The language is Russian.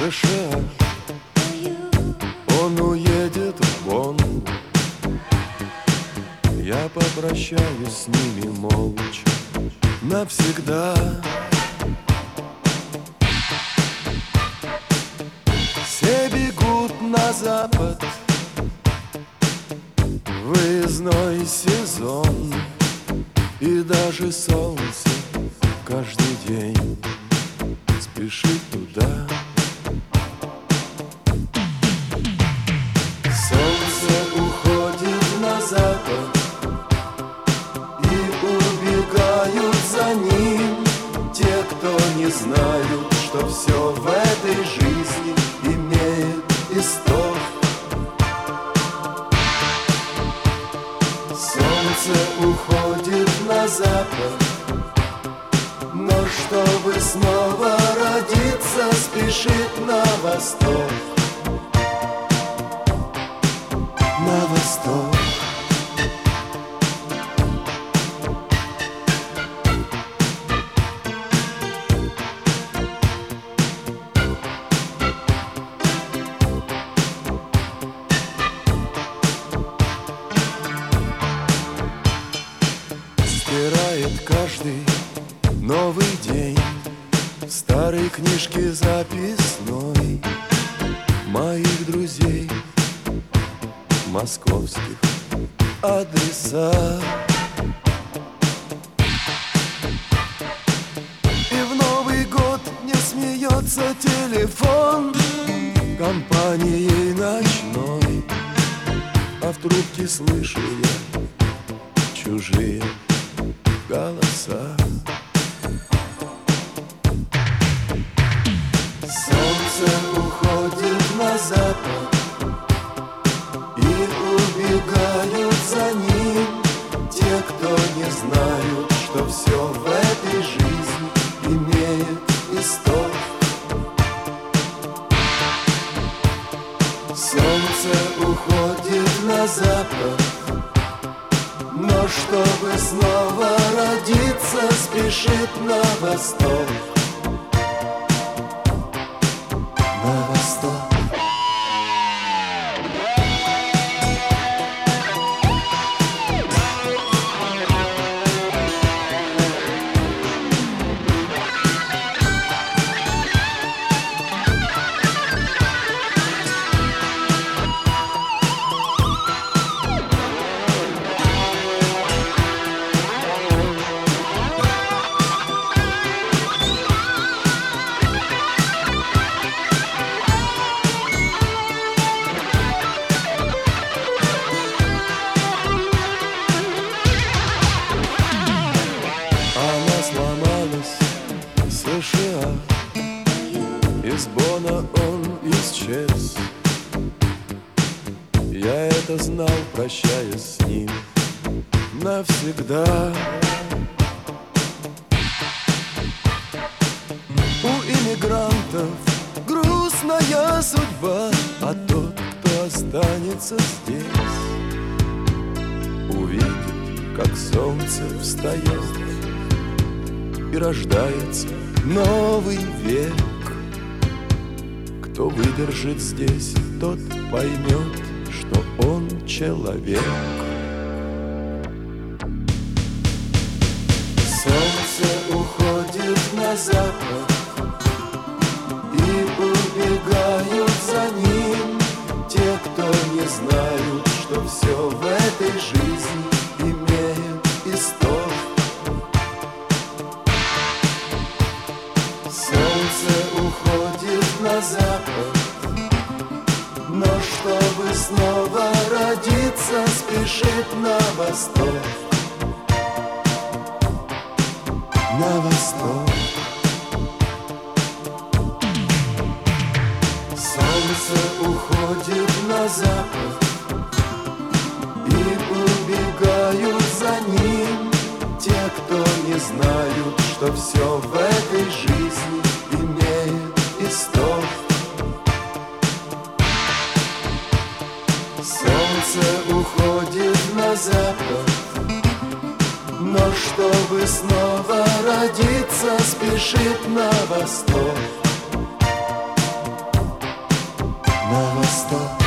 США. Он уедет в Бонн. Я попрощаюсь с ними молча навсегда. Все бегут на запад, выездной сезон, и даже солнце каждый день спешит туда. Солнце уходит на запад, и убегают за ним те, кто не знают, что все в этой жизни имеет исток. Солнце уходит на запад, но чтобы снова родиться, спешит на восток. На восток. Стирает каждый новый день в старой книжке записной моих друзей, московских адреса. И в Новый год не смеется телефон компанией ночной, а в трубке слышу я чужие голоса. Солнце уходит на запад, и убегают за ним те, кто не знают, что все в этой жизни имеет исток. Солнце уходит на запад, но чтобы снова родиться, спешит на восток. На восток. США. Из Бонна он исчез. Я это знал, прощаясь с ним навсегда. У иммигрантов грустная судьба, а тот, кто останется здесь, увидит, как солнце встает и рождается новый век. Кто выдержит здесь, тот поймет, что он человек. Солнце уходит на запад, и убегают за ним те, кто не знают, что все в этой жизни имеет исток. Солнце уходит на запад, но чтобы снова родиться, спешит на восток. На восток. Солнце уходит на запад, и убегают за ним те, кто не знают, что все в этой жизни имеет исток. Солнце уходит на запад, но чтобы снова родиться, спешит на восток. на восток.